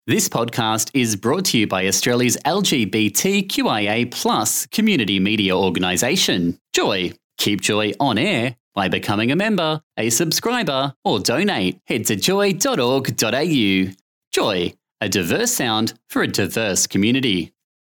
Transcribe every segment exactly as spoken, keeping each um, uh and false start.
This podcast is brought to you by Australia's L G B T Q I A plus community media organisation, Joy. Keep Joy on air by becoming a member, a subscriber, or donate. Head to joy dot org dot a u. Joy, a diverse sound for a diverse community.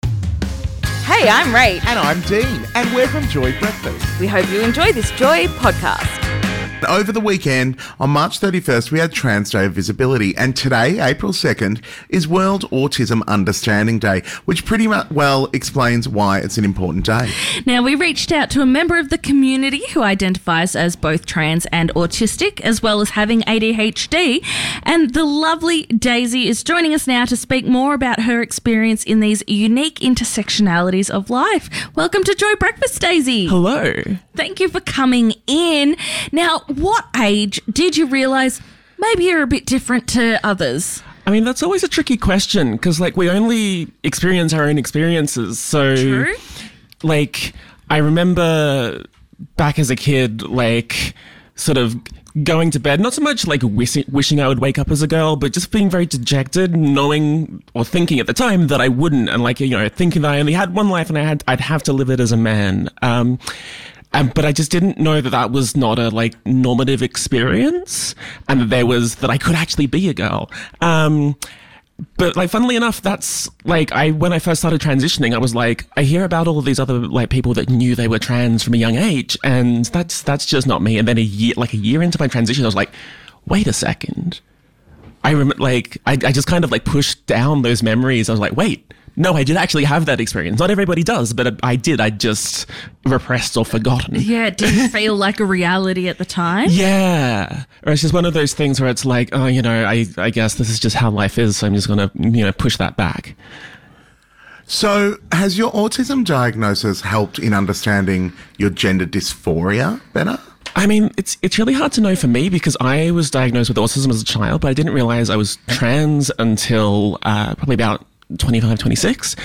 Hey, I'm Rach. And I'm Dean, and we're from Joy Breakfast. We hope you enjoy this Joy podcast. Over the weekend, on March thirty-first, we had Trans Day of Visibility, and today, April second, is World Autism Understanding Day, which pretty much well explains why it's an important day. Now, we reached out to a member of the community who identifies as both trans and autistic, as well as having A D H D, and the lovely Daisy is joining us now to speak more about her experience in these unique intersectionalities of life. Welcome to Joy Breakfast, Daisy. Hello. Thank you for coming in. Now, what age did you realise maybe you're a bit different to others? I mean, that's always a tricky question because, like, we only experience our own experiences. So, True. like, I remember back as a kid, like, sort of going to bed, not so much like wishing, wishing I would wake up as a girl, but just being very dejected, knowing or thinking at the time that I wouldn't, and like, you know, thinking that I only had one life and I had, I'd have to live it as a man. Um, Um, but I just didn't know that that was not a, like, normative experience and that there was, that I could actually be a girl. Um, but, like, funnily enough, that's, like, I, when I first started transitioning, I was like, I hear about all of these other, like, people that knew they were trans from a young age, and that's, that's just not me. And then a year, like, a year into my transition, I was like, wait a second. I remember, like, I, I just kind of, like, pushed down those memories. I was like, wait. No, I did actually have that experience. Not everybody does, but I did. I just repressed or forgotten. Yeah, it didn't feel like a reality at the time. Yeah. Or it's just one of those things where it's like, oh, you know, I, I guess this is just how life is, so I'm just going to, you know, push that back. So, has your autism diagnosis helped in understanding your gender dysphoria better? I mean, it's it's really hard to know for me because I was diagnosed with autism as a child, but I didn't realize I was trans until uh, probably about twenty-five, twenty-six.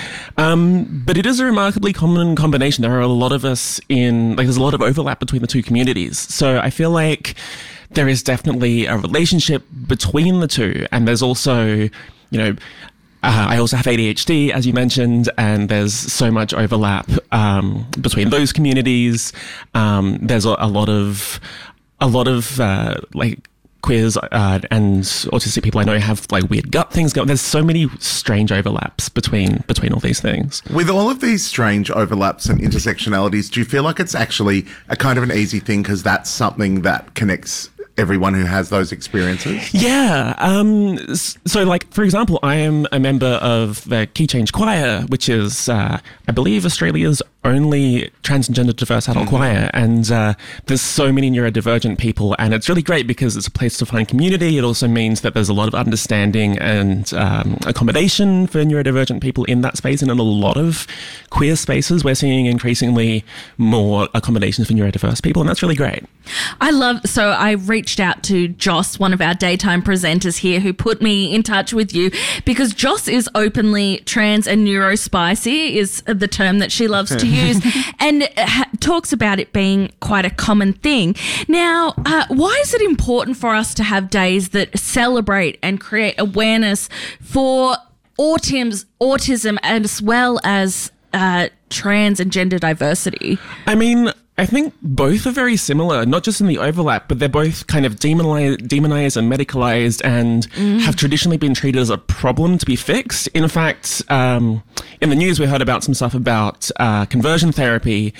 Um, but it is a remarkably common combination. There are a lot of us in, like, there's a lot of overlap between the two communities. So I feel like there is definitely a relationship between the two. And there's also, you know, uh, I also have A D H D, as you mentioned, and there's so much overlap um, between those communities. Um, there's a, a lot of, a lot of, uh, like, queers uh, and autistic people I know have, like, weird gut things going. There's so many strange overlaps between between all these things. With all of these strange overlaps and intersectionalities, do you feel like it's actually a kind of an easy thing because that's something that connects everyone who has those experiences? Yeah. Um, so, like, for example, I am a member of the Key Change Choir, which is, uh, I believe, Australia's only trans and gender diverse adult mm-hmm. choir. And uh, there's so many neurodivergent people. And it's really great because it's a place to find community. It also means that there's a lot of understanding and um, accommodation for neurodivergent people in that space. And in a lot of queer spaces, we're seeing increasingly more accommodations for neurodiverse people. And that's really great. I love, so I reached out to Joss, one of our daytime presenters here, who put me in touch with you because Joss is openly trans and neurospicy is the term that she loves to use and ha- talks about it being quite a common thing. Now, uh, why is it important for us to have days that celebrate and create awareness for autism, autism as well as uh, trans and gender diversity? I mean, I think both are very similar, not just in the overlap, but they're both kind of demonized, demonized and medicalized and mm. have traditionally been treated as a problem to be fixed. In fact, um, in the news, we heard about some stuff about uh, conversion therapy,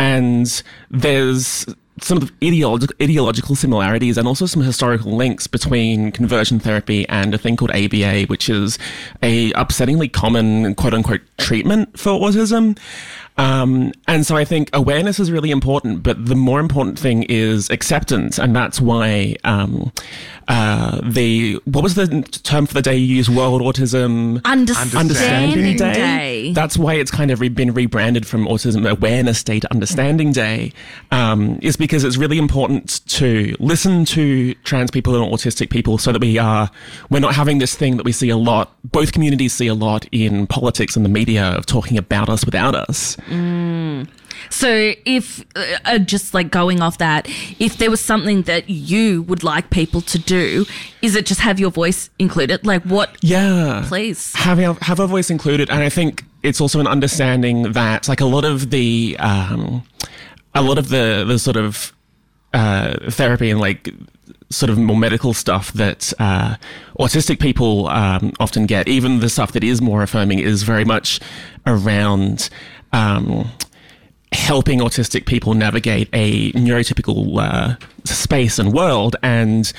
and there's some of the ideolog- ideological similarities and also some historical links between conversion therapy and a thing called A B A, which is a upsettingly common quote-unquote treatment for autism. Um, and so I think awareness is really important, but the more important thing is acceptance. And that's why, um, uh, the, what was the term for the day you used? World Autism Understanding, Understanding Day. Day. That's why it's kind of re- been rebranded from Autism Awareness Day to Understanding Day, um, is because it's really important to listen to trans people and autistic people so that we are, we're not having this thing that we see a lot, both communities see a lot in politics and the media of talking about us without us. Mm. So if, uh, just like going off that, if there was something that you would like people to do, is it just have your voice included? Like what? Yeah. Please. Have our, have our voice included. And I think it's also an understanding that like a lot of the, um, a lot of the, the sort of uh, therapy and like sort of more medical stuff that uh, autistic people um, often get, even the stuff that is more affirming, is very much around um, helping autistic people navigate a neurotypical uh, space and world. And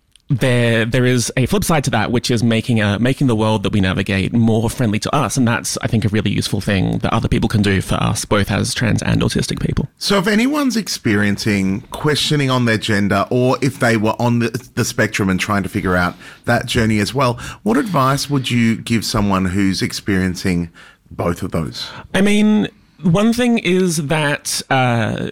there there is a flip side to that, which is making a making the world that we navigate more friendly to us. And that's, I think, a really useful thing that other people can do for us, both as trans and autistic people. So if anyone's experiencing questioning on their gender, or if they were on the, the spectrum and trying to figure out that journey as well, what advice would you give someone who's experiencing both of those? I mean, one thing is that uh,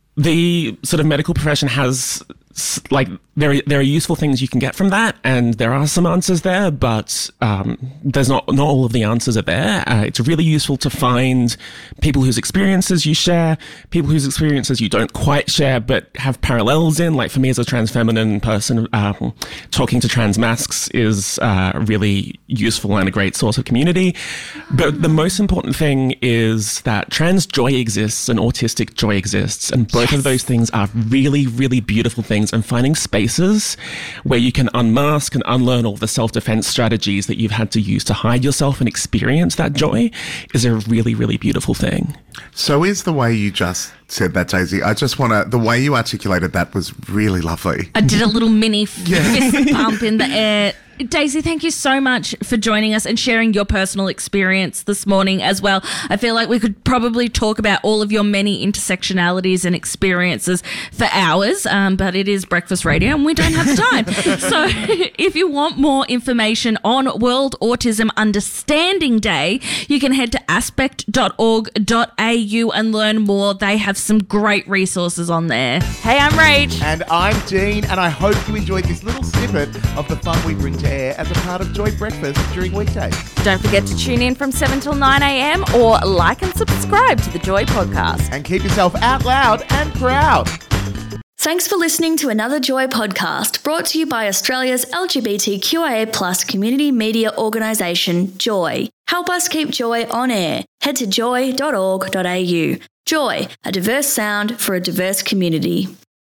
the sort of medical profession has, like, there are, there are useful things you can get from that, and there are some answers there, but um, there's not not all of the answers are there. Uh, it's really useful to find people whose experiences you share, people whose experiences you don't quite share but have parallels in. Like for me as a trans feminine person, um, talking to trans masks is uh, really useful and a great source of community. But the most important thing is that trans joy exists and autistic joy exists, and both yes. of those things are really, really beautiful things, and finding spaces where you can unmask and unlearn all the self-defense strategies that you've had to use to hide yourself and experience that joy is a really, really beautiful thing. So is the way you just said that, Daisy. I just want to, the way you articulated that was really lovely. I did a little mini fist pump in the air. Daisy, thank you so much for joining us and sharing your personal experience this morning as well. I feel like we could probably talk about all of your many intersectionalities and experiences for hours, um, but it is breakfast radio and we don't have the time. So if you want more information on World Autism Understanding Day, you can head to aspect dot org dot a u and learn more. They have some great resources on there. Hey, I'm Rach. And I'm Dean, and I hope you enjoyed this little snippet of the fun we bring to air as a part of Joy Breakfast during weekdays. Don't forget to tune in from seven till nine a.m. or like and subscribe to the Joy podcast. And keep yourself out loud and proud. Thanks for listening to another Joy podcast brought to you by Australia's L G B T Q I A plus community media organisation, Joy. Help us keep Joy on air. Head to joy dot org dot a u. Joy, a diverse sound for a diverse community.